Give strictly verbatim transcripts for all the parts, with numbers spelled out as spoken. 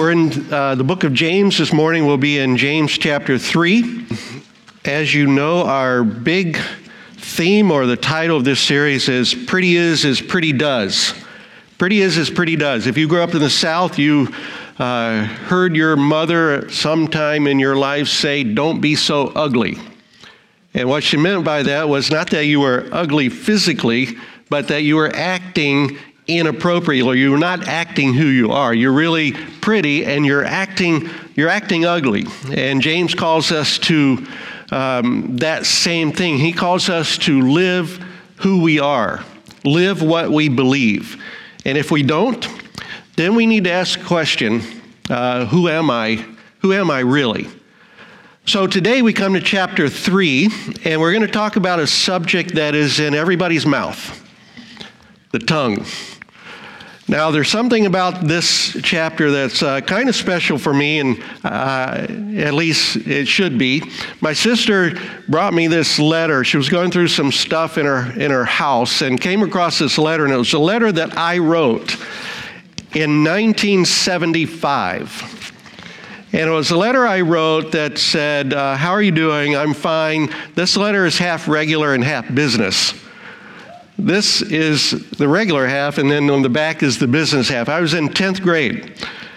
We're in uh, the book of James this morning. We'll be in James chapter three. As you know, our big theme or the title of this series is Pretty Is as Pretty Does. Pretty is as pretty does. If you grew up in the South, you uh, heard your mother sometime in your life say, "Don't be so ugly." And what she meant by that was not that you were ugly physically, but that you were acting inappropriately. You're not acting who you are. You're really pretty, and you're acting you're acting ugly. And James calls us to um, that same thing. He calls us to live who we are, live what we believe. And if we don't, then we need to ask the question: uh, Who am I? Who am I really? So today we come to chapter three, and we're going to talk about a subject that is in everybody's mouth: the tongue. Now, there's something about this chapter that's uh, kind of special for me, and uh, at least it should be. My sister brought me this letter. She was going through some stuff in her in her house and came across this letter, and it was a letter that I wrote in nineteen seventy-five. And it was a letter I wrote that said, uh, "How are you doing? I'm fine." This letter is half regular and half business. This is the regular half, and then on the back is the business half. I was in tenth grade.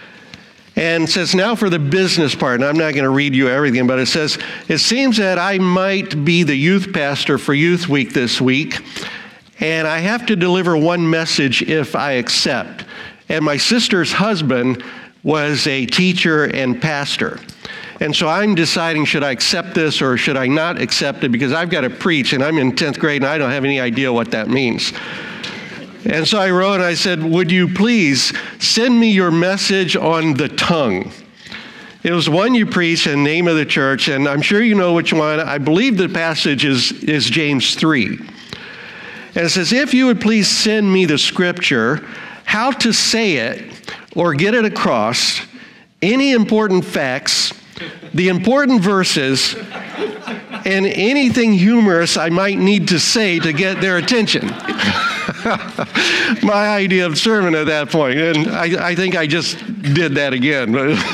And it says, now for the business part, and I'm not going to read you everything, but it says, "It seems that I might be the youth pastor for Youth Week this week, and I have to deliver one message if I accept." And my sister's husband was a teacher and pastor. And so I'm deciding, should I accept this or should I not accept it? Because I've got to preach, and I'm in tenth grade, and I don't have any idea what that means. And so I wrote, and I said, "Would you please send me your message on the tongue?" It was one you preach in the name of the church, and I'm sure you know which one. I believe the passage is, is James three. And it says, "If you would please send me the scripture, how to say it or get it across, any important facts, the important verses, and anything humorous I might need to say to get their attention." My idea of sermon at that point, and I, I think I just did that again.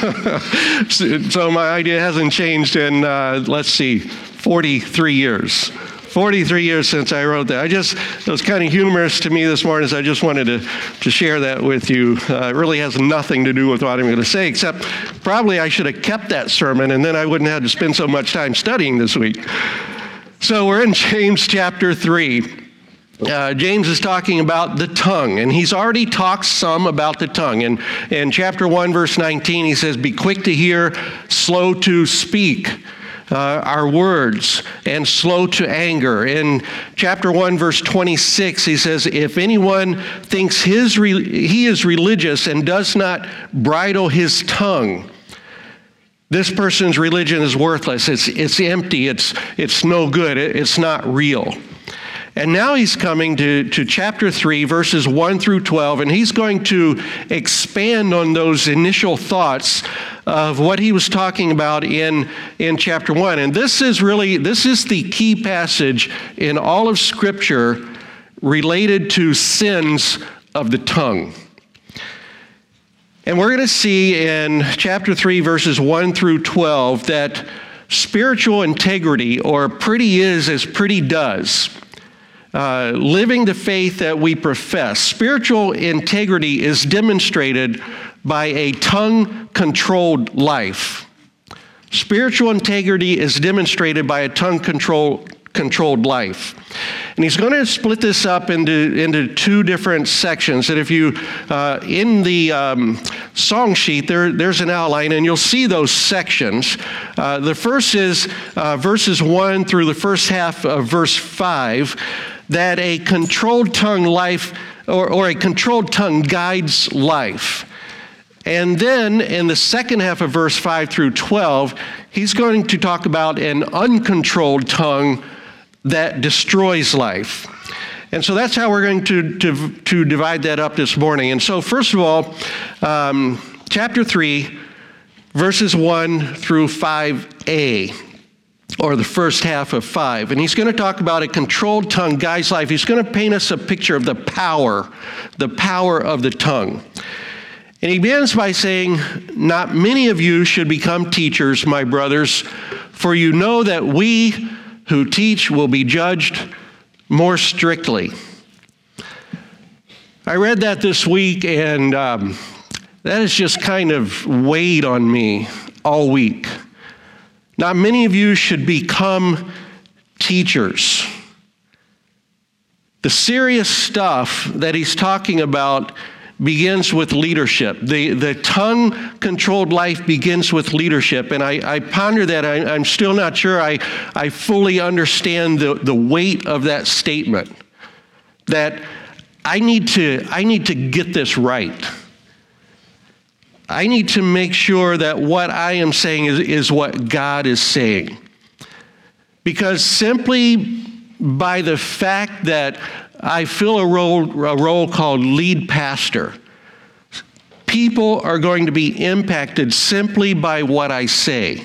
So my idea hasn't changed in, uh, let's see, forty-three years. forty-three years since I wrote that. I just, it was kind of humorous to me this morning, so I just wanted to, to share that with you. Uh, it really has nothing to do with what I'm going to say, except probably I should have kept that sermon, and then I wouldn't have to spend so much time studying this week. So we're in James chapter three. Uh, James is talking about the tongue, and he's already talked some about the tongue. And in chapter one, verse nineteen, he says, "Be quick to hear, slow to speak Uh, our words, and slow to anger." In chapter one, verse twenty-six, he says, "If anyone thinks his re- he is religious and does not bridle his tongue, this person's religion is worthless. It's it's empty. It's it's no good. It, it's not real." And now he's coming to, to chapter three, verses one through twelve, and he's going to expand on those initial thoughts of what he was talking about in, in chapter one. And this is really, this is the key passage in all of Scripture related to sins of the tongue. And we're going to see in chapter three, verses one through twelve, that spiritual integrity, or pretty is as pretty does, Uh, living the faith that we profess. Spiritual integrity is demonstrated by a tongue-controlled life. Spiritual integrity is demonstrated by a tongue-controlled controlled life. And he's going to split this up into, into two different sections. And if you, uh, in the um, song sheet, there, there's an outline, and you'll see those sections. Uh, the first is uh, verses one through the first half of verse five, that a controlled tongue life, or, or a controlled tongue guides life. And then in the second half of verse five through twelve, he's going to talk about an uncontrolled tongue that destroys life. And so that's how we're going to, to, to divide that up this morning. And so first of all, um, chapter three, verses one through five a. or the first half of five. And he's going to talk about a controlled tongue guides life. He's going to paint us a picture of the power, the power of the tongue. And he begins by saying, "Not many of you should become teachers, my brothers, for you know that we who teach will be judged more strictly." I read that this week, and um, that has just kind of weighed on me all week. Not many of you should become teachers. The serious stuff that he's talking about begins with leadership. The, the tongue-controlled life begins with leadership. And I, I ponder that. I, I'm still not sure I, I fully understand the, the weight of that statement. That I need to, I need to get this right. I need to make sure that what I am saying is, is what God is saying. Because simply by the fact that I fill a role, a role called lead pastor, people are going to be impacted simply by what I say.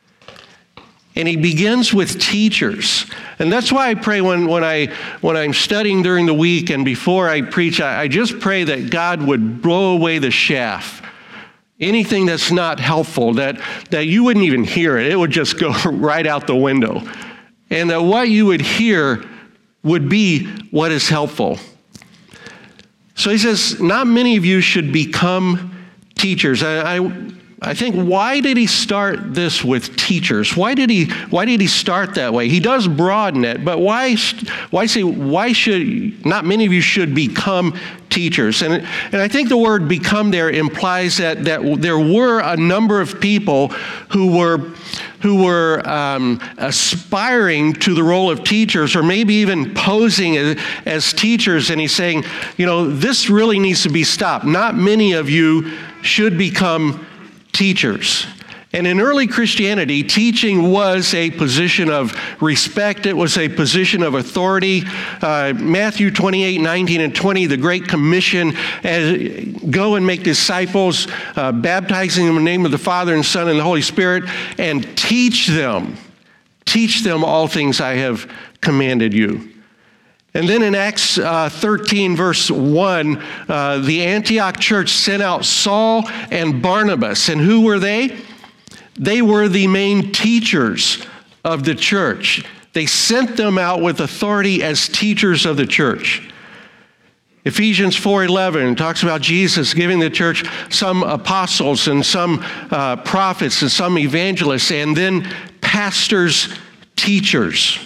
And he begins with teachers. And that's why I pray when, when, I, when I'm studying during the week and before I preach, I, I just pray that God would blow away the chaff. Anything that's not helpful, that, that you wouldn't even hear it. It would just go right out the window. And that what you would hear would be what is helpful. So he says, not many of you should become teachers. I, I, I think, why did he start this with teachers? Why did he, why did he start that way? He does broaden it, but why, why say, why should, not many of you should become teachers? And, and I think the word become there implies that, that there were a number of people who were who were um, aspiring to the role of teachers, or maybe even posing as, as teachers. And he's saying, you know, this really needs to be stopped. Not many of you should become teachers. And in early Christianity, teaching was a position of respect. It was a position of authority. Uh, Matthew twenty-eight, nineteen, and twenty, the Great Commission, as, go and make disciples, uh, baptizing them in the name of the Father and Son and the Holy Spirit, and teach them, teach them all things I have commanded you. And then in Acts uh, thirteen, verse one, uh, the Antioch church sent out Saul and Barnabas. And who were they? They were the main teachers of the church. They sent them out with authority as teachers of the church. Ephesians four eleven talks about Jesus giving the church some apostles and some uh, prophets and some evangelists, and then pastors, teachers.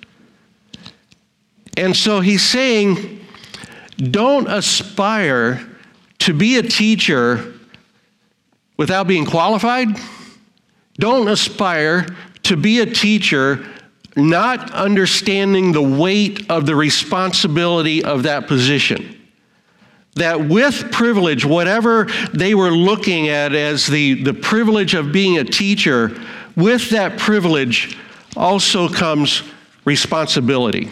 And so he's saying, don't aspire to be a teacher without being qualified. Don't aspire to be a teacher not understanding the weight of the responsibility of that position. That with privilege, whatever they were looking at as the, the privilege of being a teacher, with that privilege also comes responsibility.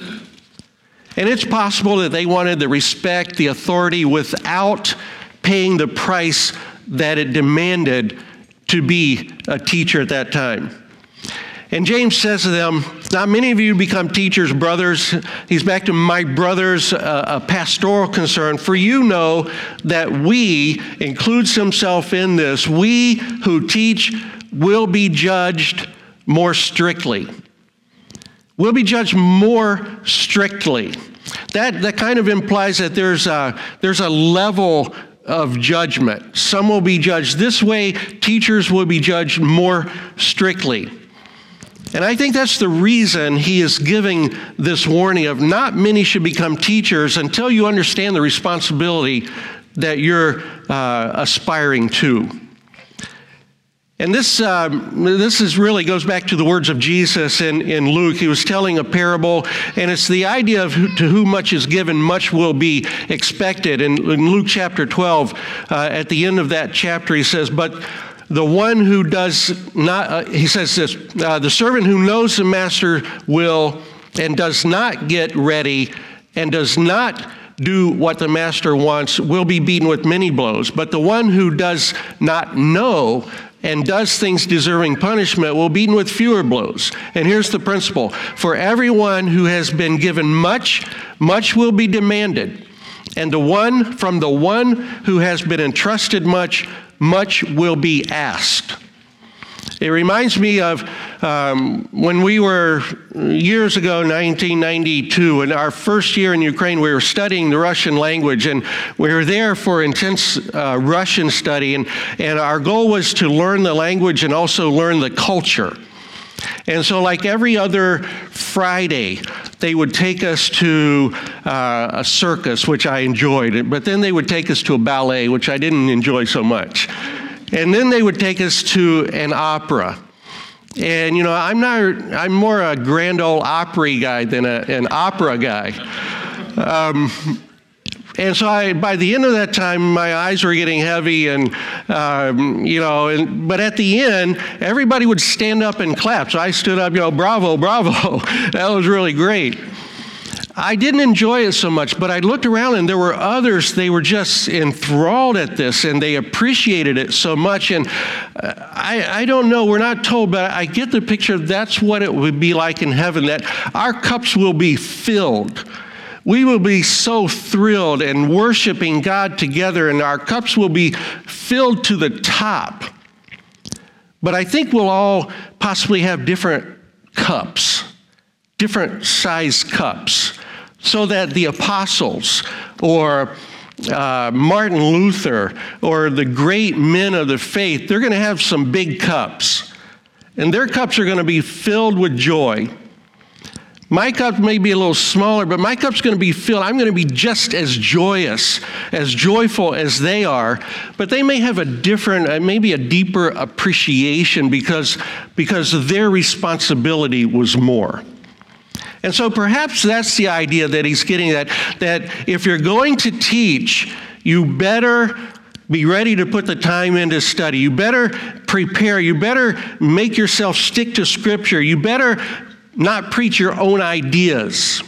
And it's possible that they wanted the respect, the authority, without paying the price that it demanded to be a teacher at that time. And James says to them, not many of you become teachers, brothers. He's back to my brothers, uh, a pastoral concern. For you know that we, includes himself in this, we who teach will be judged more strictly. Will be judged more strictly. That, that kind of implies that there's a, there's a level of judgment. Some will be judged this way. Teachers will be judged more strictly. And I think that's the reason he is giving this warning of not many should become teachers until you understand the responsibility that you're uh, aspiring to. And this uh, this is really goes back to the words of Jesus in, in Luke. He was telling a parable, and it's the idea of who, to whom much is given, much will be expected. And in Luke chapter twelve, uh, at the end of that chapter, he says, but the one who does not, uh, he says this, uh, the servant who knows the master will and does not get ready and does not do what the master wants will be beaten with many blows. But the one who does not know and does things deserving punishment will be beaten with fewer blows. And here's the principle. For everyone who has been given much, much will be demanded. And the one from the one who has been entrusted much, much will be asked. It reminds me of um, when we were, years ago, nineteen ninety-two, in our first year in Ukraine, we were studying the Russian language, and we were there for intense uh, Russian study, and, and our goal was to learn the language and also learn the culture. And so like every other Friday, they would take us to uh, a circus, which I enjoyed, but then they would take us to a ballet, which I didn't enjoy so much. And then they would take us to an opera. And, you know, I'm not, I'm more a Grand Ole Opry guy than a, an opera guy. Um, and so I, by the end of that time, my eyes were getting heavy, and, um, you know, and, but at the end, everybody would stand up and clap. So I stood up, you know, bravo, bravo. That was really great. I didn't enjoy it so much, but I looked around and there were others, they were just enthralled at this and they appreciated it so much. And uh, I, I don't know, we're not told, but I get the picture that's what it would be like in heaven, that our cups will be filled. We will be so thrilled and worshiping God together, and our cups will be filled to the top. But I think we'll all possibly have different cups, different size cups, so that the apostles or uh, Martin Luther or the great men of the faith, they're going to have some big cups. And their cups are going to be filled with joy. My cup may be a little smaller, but my cup's going to be filled. I'm going to be just as joyous, as joyful as they are. But they may have a different, maybe a deeper appreciation because, because their responsibility was more. And so perhaps that's the idea that he's getting at, that if you're going to teach, you better be ready to put the time in to study. You better prepare. You better make yourself stick to Scripture. You better not preach your own ideas.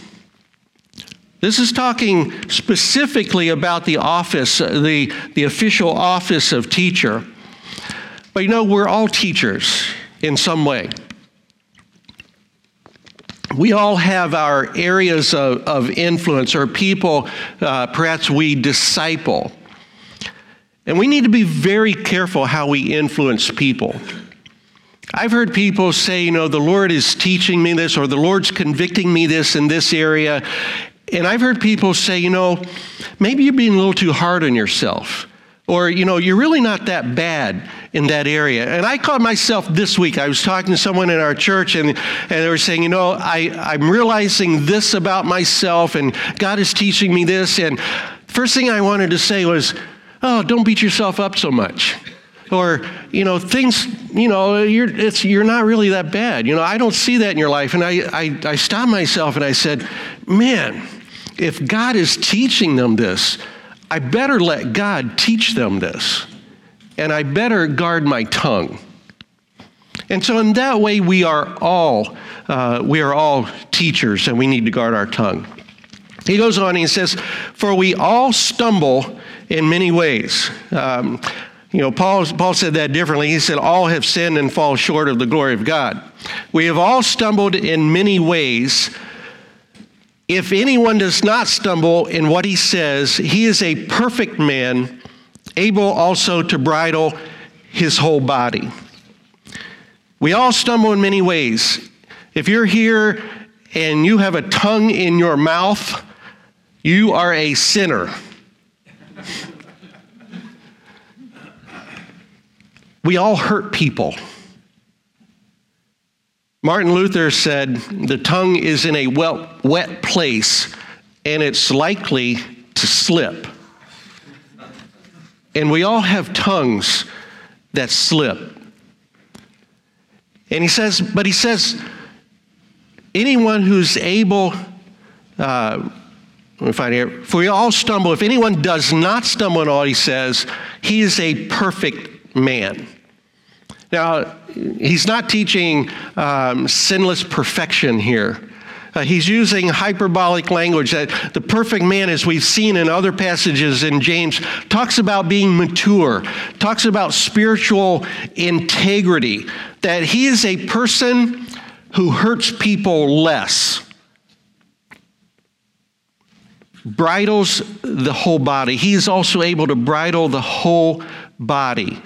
This is talking specifically about the office, the, the official office of teacher. But you know, we're all teachers in some way. We all have our areas of, of influence, or people uh, perhaps we disciple. And we need to be very careful how we influence people. I've heard people say, you know, the Lord is teaching me this, or the Lord's convicting me this in this area. And I've heard people say, you know, maybe you're being a little too hard on yourself. Or, you know, you're really not that bad in that area. And I caught myself this week. I was talking to someone in our church, and, and they were saying, you know, I, I'm realizing this about myself, and God is teaching me this. And first thing I wanted to say was, oh, don't beat yourself up so much. Or, you know, things, you know, you're, it's, you're not really that bad. You know, I don't see that in your life. And I, I, I stopped myself and I said, man, if God is teaching them this, I better let God teach them this, and I better guard my tongue. And so in that way, we are all uh, we are all teachers, and we need to guard our tongue. He goes on, and he says, for we all stumble in many ways. Um, you know, Paul, Paul said that differently. He said, all have sinned and fall short of the glory of God. We have all stumbled in many ways. If anyone does not stumble in what he says, he is a perfect man, able also to bridle his whole body. We all stumble in many ways. If you're here and you have a tongue in your mouth, you are a sinner. We all hurt people. Martin Luther said, the tongue is in a wet, wet place, and it's likely to slip. And we all have tongues that slip. And he says, but he says, anyone who's able, uh, let me find here, for we all stumble. If anyone does not stumble in all he says, he is a perfect man. Now, he's not teaching um, sinless perfection here. Uh, he's using hyperbolic language that the perfect man, as we've seen in other passages in James, talks about being mature, talks about spiritual integrity, that he is a person who hurts people less. bridles the whole body. He's also able to bridle the whole body.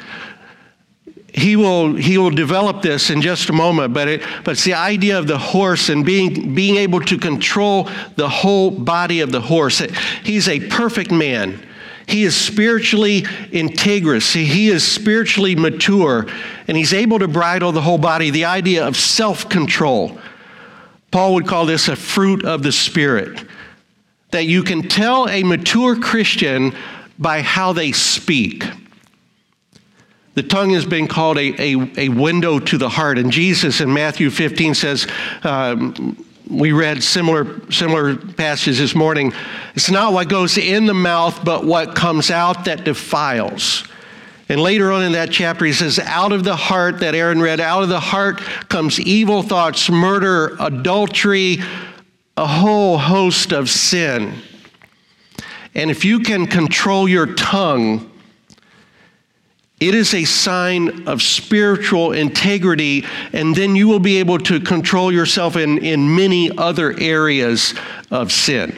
He will, he will develop this in just a moment, but, it, but it's the idea of the horse and being, being able to control the whole body of the horse. He's a perfect man. He is spiritually integrous. He is spiritually mature, and he's able to bridle the whole body, the idea of self-control. Paul would call this a fruit of the Spirit, that you can tell a mature Christian by how they speak. The tongue has been called a, a, a window to the heart. And Jesus in Matthew fifteen says, um, we read similar, similar passages this morning, it's not what goes in the mouth, but what comes out that defiles. And later on in that chapter, he says, out of the heart, that Aaron read, out of the heart comes evil thoughts, murder, adultery, a whole host of sin. And if you can control your tongue, it is a sign of spiritual integrity, and then you will be able to control yourself in, in many other areas of sin.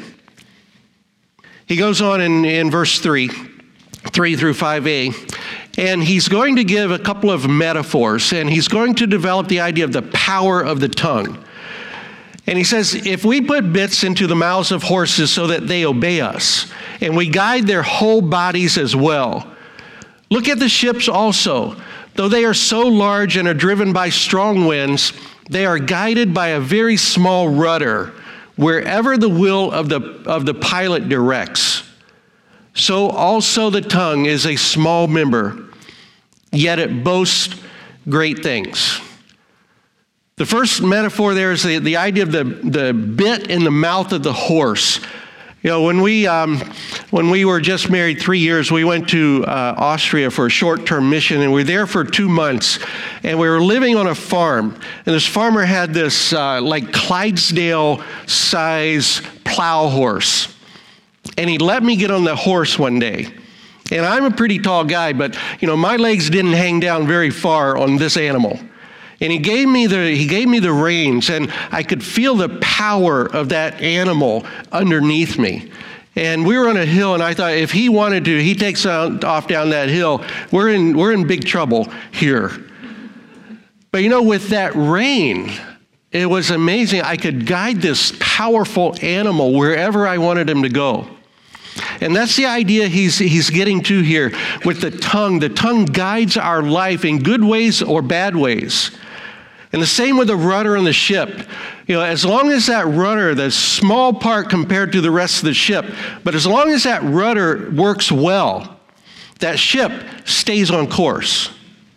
He goes on in, in verse three, three through five a, and he's going to give a couple of metaphors, and he's going to develop the idea of the power of the tongue. And he says, if we put bits into the mouths of horses so that they obey us, and we guide their whole bodies as well, look at the ships also. Though they are so large and are driven by strong winds, they are guided by a very small rudder, wherever the will of the, of the pilot directs. So also the tongue is a small member, yet it boasts great things. The first metaphor there is the, the idea of the, the bit in the mouth of the horse. You know, when we um, when we were just married three years, we went to uh, Austria for a short-term mission, and we were there for two months. And we were living on a farm, and this farmer had this uh, like Clydesdale-size plow horse, and he let me get on the horse one day. And I'm a pretty tall guy, but you know, my legs didn't hang down very far on this animal. And he gave me the he gave me the reins, and I could feel the power of that animal underneath me. And we were on a hill, and I thought if he wanted to, he takes off down that hill. We're in we're in big trouble here. But you know, with that rein, it was amazing. I could guide this powerful animal wherever I wanted him to go. And that's the idea he's he's getting to here with the tongue. The tongue guides our life in good ways or bad ways. And the same with the rudder on the ship. You know, as long as that rudder, the small part compared to the rest of the ship, but as long as that rudder works well, that ship stays on course.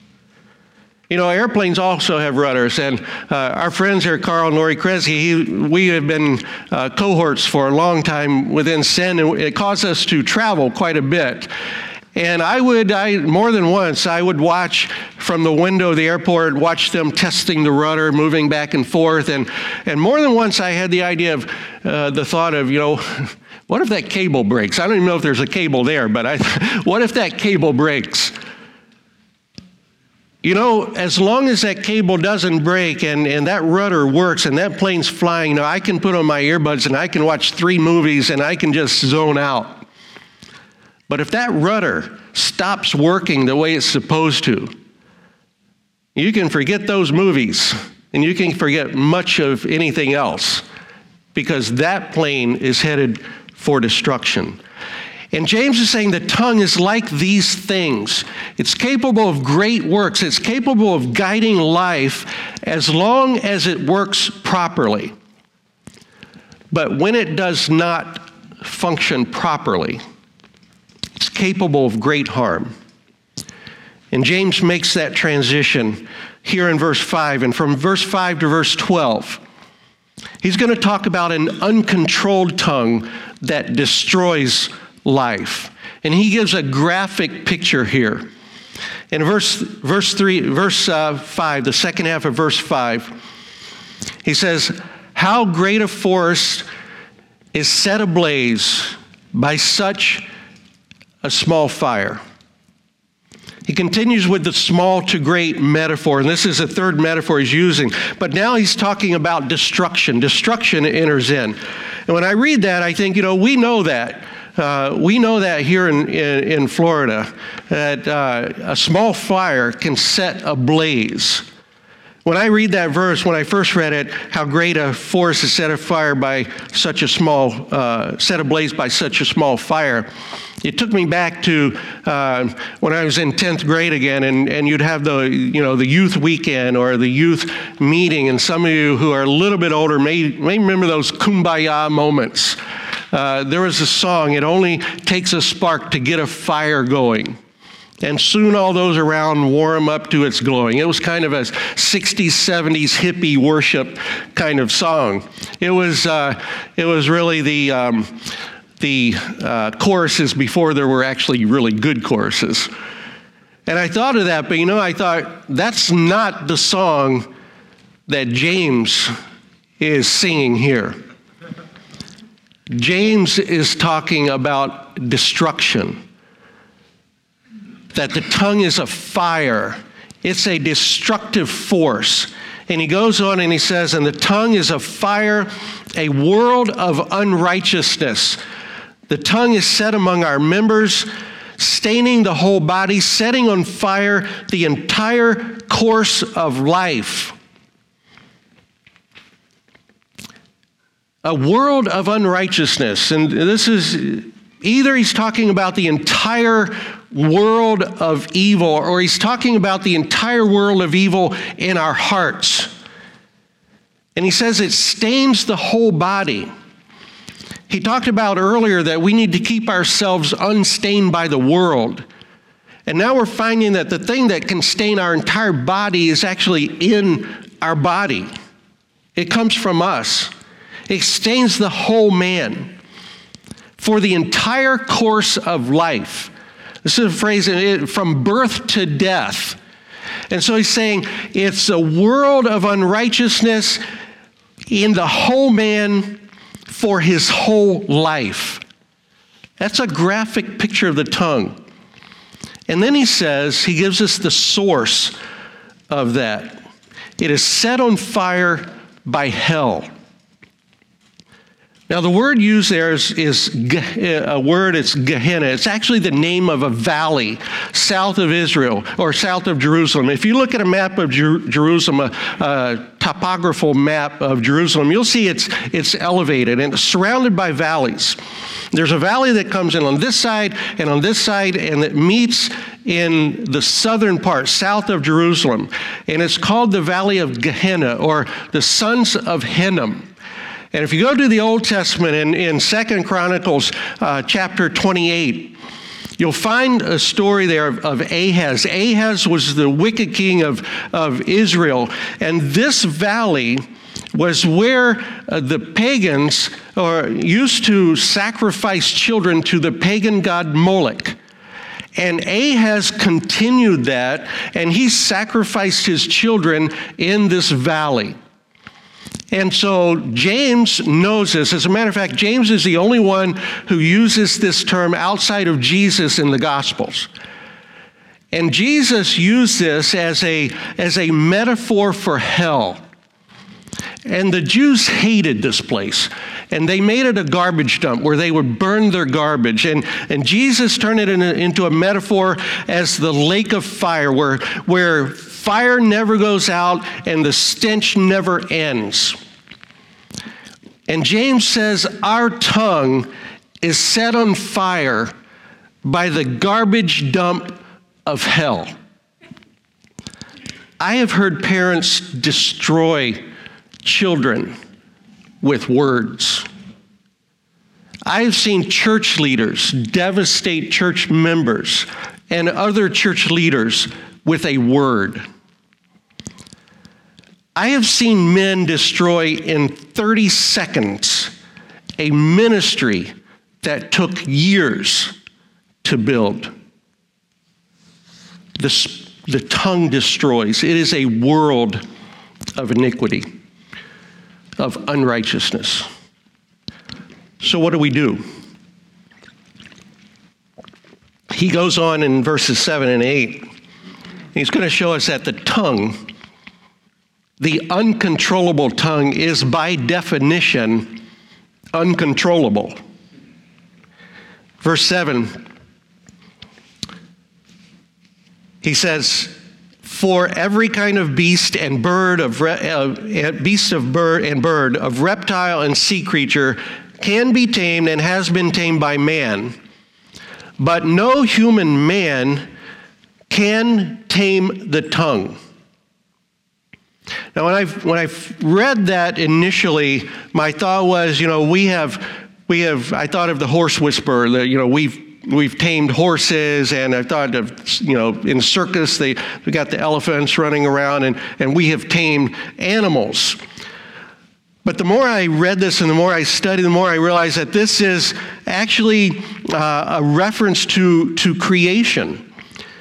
You know, airplanes also have rudders, and uh, our friends here, Carl and Lori Kresge, he, we have been uh, cohorts for a long time within S E N, and it caused us to travel quite a bit. And I would, I more than once, I would watch from the window of the airport, watch them testing the rudder, moving back and forth, and and more than once I had the idea of, uh, the thought of, you know, what if that cable breaks? I don't even know if there's a cable there, but I, what if that cable breaks? You know, as long as that cable doesn't break and, and that rudder works and that plane's flying, you know, I can put on my earbuds and I can watch three movies and I can just zone out. But if that rudder stops working the way it's supposed to, you can forget those movies and you can forget much of anything else, because that plane is headed for destruction. And James is saying the tongue is like these things. It's capable of great works. It's capable of guiding life as long as it works properly. But when it does not function properly, it's capable of great harm. And James makes that transition here in verse five. And from verse five to verse twelve, he's going to talk about an uncontrolled tongue that destroys life. And he gives a graphic picture here. In verse verse three, verse uh, five, the second half of verse five, he says, "How great a forest is set ablaze by such a small fire." He continues with the small to great metaphor, and this is the third metaphor he's using. But now he's talking about destruction. Destruction enters in. And when I read that, I think, you know, we know that. Uh, we know that here in, in, in Florida, that uh, a small fire can set ablaze. When I read that verse, when I first read it, how great a forest is set afire by such a small, uh, set ablaze by such a small fire. It took me back to uh, when I was in tenth grade again, and, and you'd have the, you know, the youth weekend or the youth meeting, and some of you who are a little bit older may, may remember those kumbaya moments. Uh, there was a song, "It only takes a spark to get a fire going. And soon all those around warm up to its glowing." It was kind of a sixties, seventies hippie worship kind of song. It was, uh, it was really the... Um, the uh, choruses before there were actually really good choruses. And I thought of that, but you know, I thought, that's not the song that James is singing here. James is talking about destruction, that the tongue is a fire. It's a destructive force. And he goes on and he says, and the tongue is a fire, a world of unrighteousness. The tongue is set among our members, staining the whole body, setting on fire the entire course of life. A world of unrighteousness. And this is, either he's talking about the entire world of evil, or he's talking about the entire world of evil in our hearts. And he says it stains the whole body. He talked about earlier that we need to keep ourselves unstained by the world. And now we're finding that the thing that can stain our entire body is actually in our body. It comes from us. It stains the whole man for the entire course of life. This is a phrase, from birth to death. And so he's saying it's a world of unrighteousness in the whole man for his whole life. That's a graphic picture of the tongue. And then he says, he gives us the source of that. It is set on fire by hell. Now, the word used there is, is a word, it's Gehenna. It's actually the name of a valley south of Israel, or south of Jerusalem. If you look at a map of Jer- Jerusalem, a, a topographical map of Jerusalem, you'll see it's, it's elevated and it's surrounded by valleys. There's a valley that comes in on this side and on this side, and it meets in the southern part, south of Jerusalem. And it's called the Valley of Gehenna, or the Sons of Hinnom. And if you go to the Old Testament in, in Second Chronicles uh, chapter twenty-eight, you'll find a story there of, of Ahaz. Ahaz was the wicked king of, of Israel. And this valley was where uh, the pagans or used to sacrifice children to the pagan god Moloch. And Ahaz continued that, and he sacrificed his children in this valley. And so James knows this. As a matter of fact, James is the only one who uses this term outside of Jesus in the Gospels. And Jesus used this as a, as a metaphor for hell. And the Jews hated this place. And they made it a garbage dump where they would burn their garbage. And, and Jesus turned it in a, into a metaphor as the lake of fire, where, where fire never goes out and the stench never ends. And James says our tongue is set on fire by the garbage dump of hell. I have heard parents destroy children with words. I've seen church leaders devastate church members and other church leaders with a word. I have seen men destroy in thirty seconds a ministry that took years to build. The, the tongue destroys. It is a world of iniquity, of unrighteousness. So what do we do? He goes on in verses seven and eight. He's going to show us that the tongue, the uncontrollable tongue, is by definition uncontrollable. Verse seven, he says, for every kind of beast and bird of re- uh, beast of bird and bird of reptile and sea creature can be tamed and has been tamed by man, but no human man can tame the tongue. Now, when I when I read that initially, my thought was, you know, we have we have. I thought of the horse whisperer. That, you know, we've we've tamed horses, and I thought of, you know, in circus they we got the elephants running around, and and we have tamed animals. But the more I read this and the more I studied, the more I realized that this is actually uh, a reference to to creation.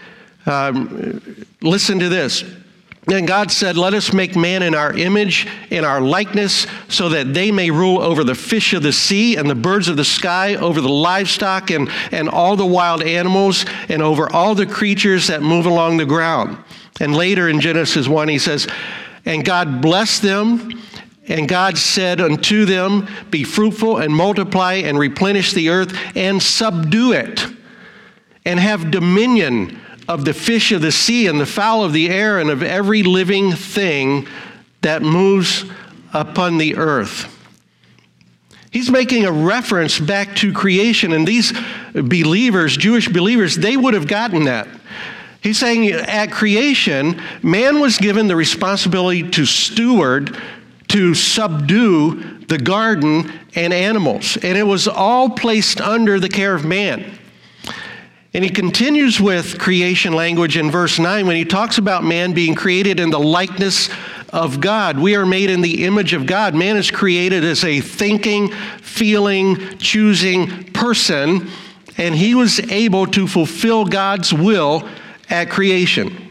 Um, listen to this. And God said, let us make man in our image, in our likeness, so that they may rule over the fish of the sea and the birds of the sky, over the livestock and, and all the wild animals, and over all the creatures that move along the ground. And later in Genesis one, he says, and God blessed them, and God said unto them, be fruitful and multiply and replenish the earth and subdue it, and have dominion of the fish of the sea and the fowl of the air and of every living thing that moves upon the earth. He's making a reference back to creation, and these believers, Jewish believers, they would have gotten that. He's saying at creation, man was given the responsibility to steward, to subdue the garden and animals, and it was all placed under the care of man. And he continues with creation language in verse nine when he talks about man being created in the likeness of God. We are made in the image of God. Man is created as a thinking, feeling, choosing person, and he was able to fulfill God's will at creation.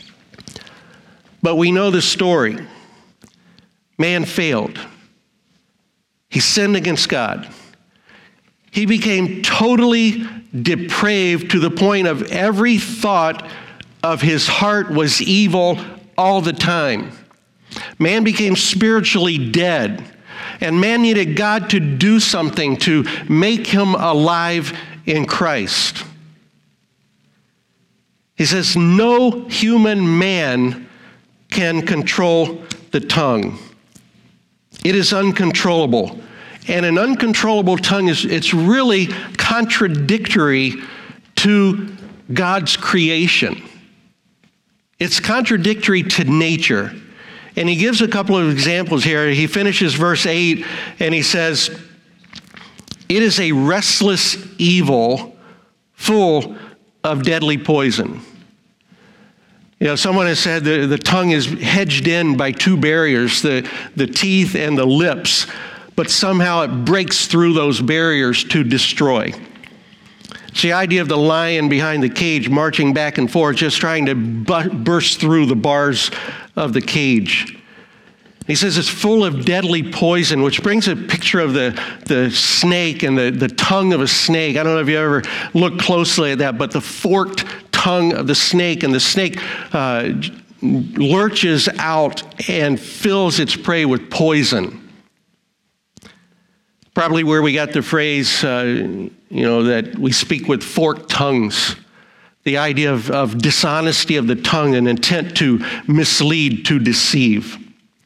But we know the story. Man failed. He sinned against God. He became totally depraved to the point of every thought of his heart was evil all the time. Man became spiritually dead, and man needed God to do something to make him alive in Christ. He says, no human man can control the tongue. It is uncontrollable. And an uncontrollable tongue is, it's really contradictory to God's creation. It's contradictory to nature. And he gives a couple of examples here. He finishes verse eight and he says, it is a restless evil full of deadly poison. You know, someone has said the, the tongue is hedged in by two barriers, the, the teeth and the lips. But somehow it breaks through those barriers to destroy. It's the idea of the lion behind the cage marching back and forth, just trying to bu- burst through the bars of the cage. He says it's full of deadly poison, which brings a picture of the, the snake and the, the tongue of a snake. I don't know if you ever looked closely at that, but the forked tongue of the snake, and the snake uh, lurches out and fills its prey with poison. Probably where we got the phrase, uh, you know, that we speak with forked tongues. The idea of, of dishonesty of the tongue, an intent to mislead, to deceive.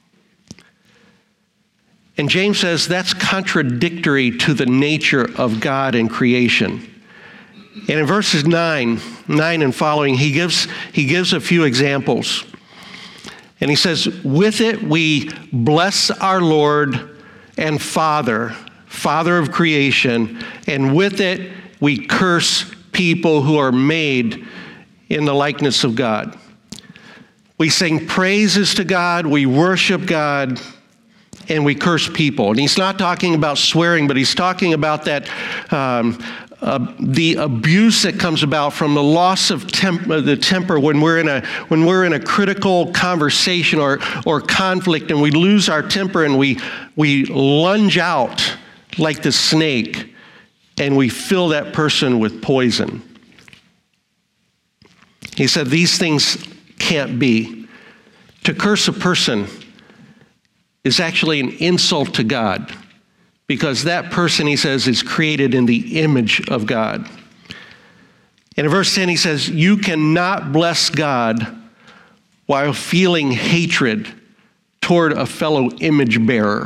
And James says that's contradictory to the nature of God and creation. And in verses nine, nine and following, he gives, he gives a few examples. And he says, with it we bless our Lord and Father, Father of creation, and with it we curse people who are made in the likeness of God. We sing praises to God, we worship God, and we curse people. And he's not talking about swearing, but he's talking about that um, uh, the abuse that comes about from the loss of temp- uh, the temper when we're in a when we're in a critical conversation or or conflict, and we lose our temper and we we lunge out like the snake, and we fill that person with poison. He said these things can't be. To curse a person is actually an insult to God, because that person, he says, is created in the image of God. And in verse ten, he says, you cannot bless God while feeling hatred toward a fellow image bearer.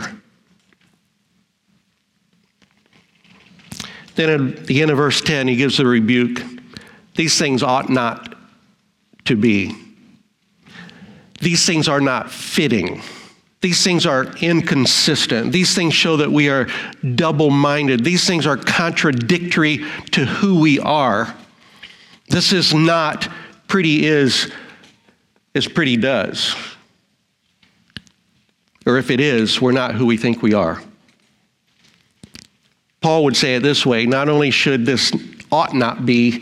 Then at the end of verse ten, he gives a rebuke. These things ought not to be. These things are not fitting. These things are inconsistent. These things show that we are double-minded. These things are contradictory to who we are. This is not pretty is as pretty does. Or if it is, we're not who we think we are. Paul would say it this way: not only should this ought not be,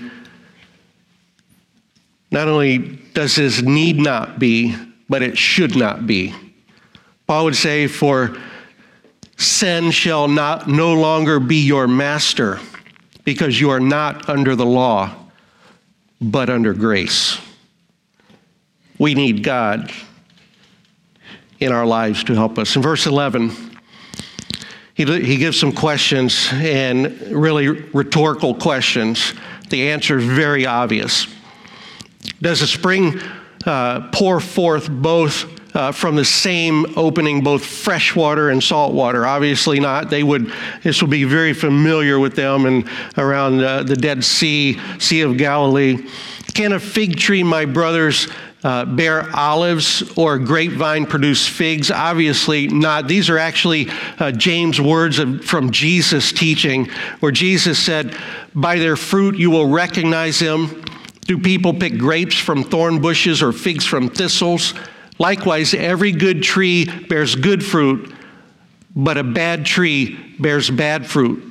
not only does this need not be, but it should not be. Paul would say, for sin shall not no longer be your master, because you are not under the law, but under grace. We need God in our lives to help us. In verse eleven, he, he gives some questions, and really rhetorical questions. The answer is very obvious. Does a spring uh, pour forth both uh, from the same opening, both fresh water and salt water? Obviously not. They would. This will be very familiar with them and around uh, the Dead Sea, Sea of Galilee. Can a fig tree, my brothers, uh, bear olives, or a grapevine produce figs? Obviously not. These are actually uh, James' words of, from Jesus' teaching, where Jesus said, by their fruit you will recognize them. Do people pick grapes from thorn bushes or figs from thistles? Likewise, every good tree bears good fruit, but a bad tree bears bad fruit.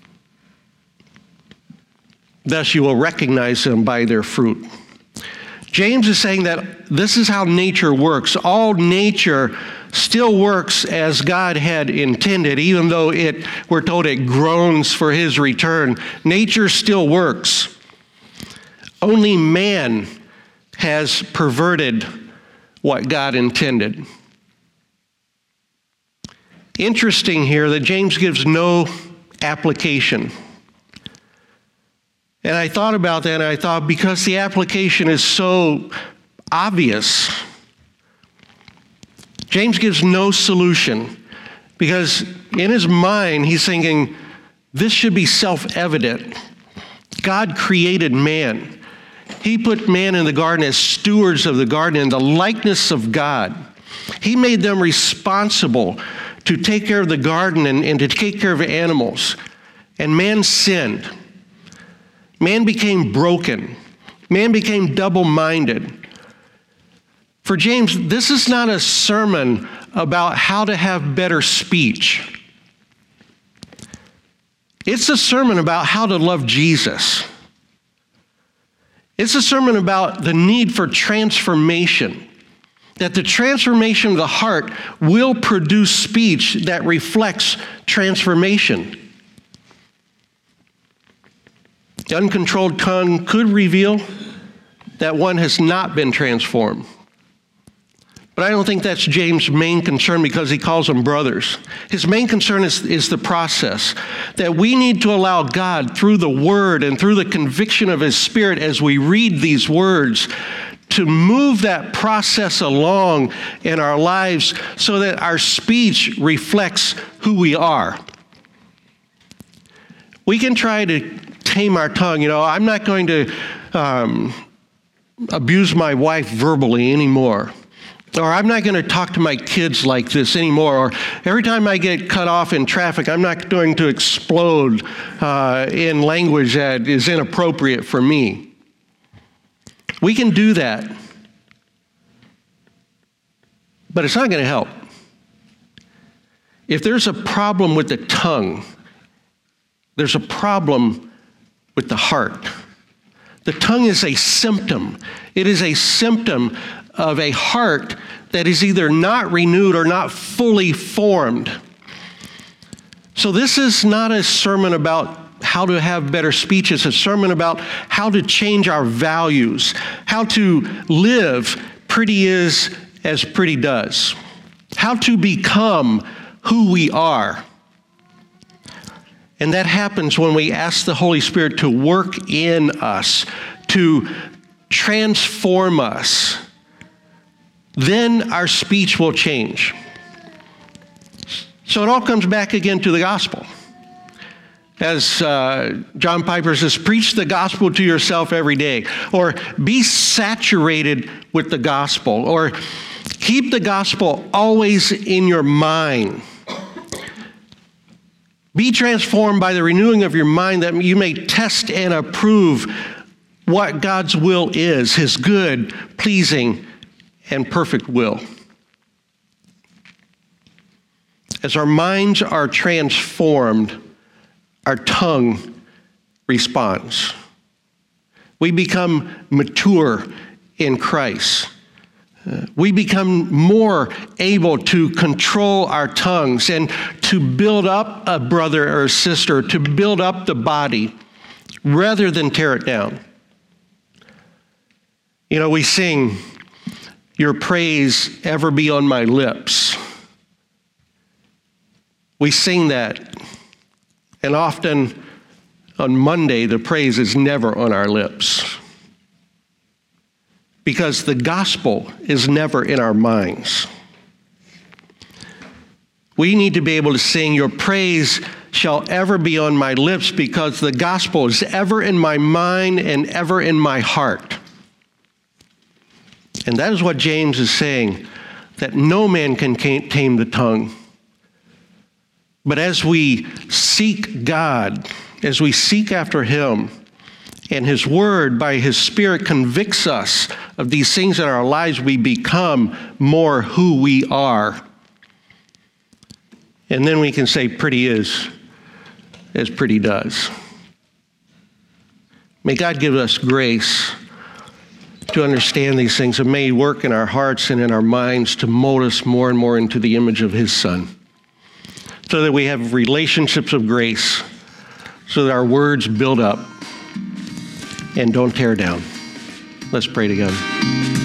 Thus you will recognize them by their fruit. James is saying that this is how nature works. All nature still works as God had intended, even though it, we're told it groans for his return. Nature still works. Only man has perverted what God intended. Interesting here that James gives no application. And I thought about that, and I thought, because the application is so obvious, James gives no solution, because in his mind, he's thinking, this should be self-evident. God created man. He put man in the garden as stewards of the garden in the likeness of God. He made them responsible to take care of the garden and, and to take care of animals. And man sinned. Man became broken. Man became double-minded. For James, this is not a sermon about how to have better speech. It's a sermon about how to love Jesus. It's a sermon about the need for transformation, that the transformation of the heart will produce speech that reflects transformation. The uncontrolled tongue could reveal that one has not been transformed. But I don't think that's James' main concern, because he calls them brothers. His main concern is, is the process, that we need to allow God, through the Word and through the conviction of His Spirit as we read these words, to move that process along in our lives so that our speech reflects who we are. We can try to tame our tongue. You know, I'm not going to um, abuse my wife verbally anymore. Or I'm not going to talk to my kids like this anymore. Or every time I get cut off in traffic, I'm not going to explode uh, in language that is inappropriate for me. We can do that. But it's not going to help. If there's a problem with the tongue, there's a problem with the heart. The tongue is a symptom. It is a symptom of a heart that is either not renewed or not fully formed. So this is not a sermon about how to have better speech. It's a sermon about how to change our values, how to live pretty is as pretty does. How to become who we are. And that happens when we ask the Holy Spirit to work in us, to transform us. Then our speech will change. So it all comes back again to the gospel. As uh, John Piper says, preach the gospel to yourself every day, or be saturated with the gospel, or keep the gospel always in your mind. Be transformed by the renewing of your mind that you may test and approve what God's will is, his good, pleasing, and perfect will. As our minds are transformed, our tongue responds. We become mature in Christ. Uh, we become more able to control our tongues and to build up a brother or a sister, to build up the body, rather than tear it down. You know, we sing, "Your praise ever be on my lips." We sing that, and often on Monday, the praise is never on our lips. Because the gospel is never in our minds. We need to be able to sing, "Your praise shall ever be on my lips," because the gospel is ever in my mind and ever in my heart. And that is what James is saying, that no man can tame the tongue. But as we seek God, as we seek after him, and his word by his Spirit convicts us of these things in our lives, we become more who we are. And then we can say, pretty is as pretty does. May God give us grace to understand these things, and may he work in our hearts and in our minds to mold us more and more into the image of his Son, so that we have relationships of grace, so that our words build up and don't tear down. Let's pray together.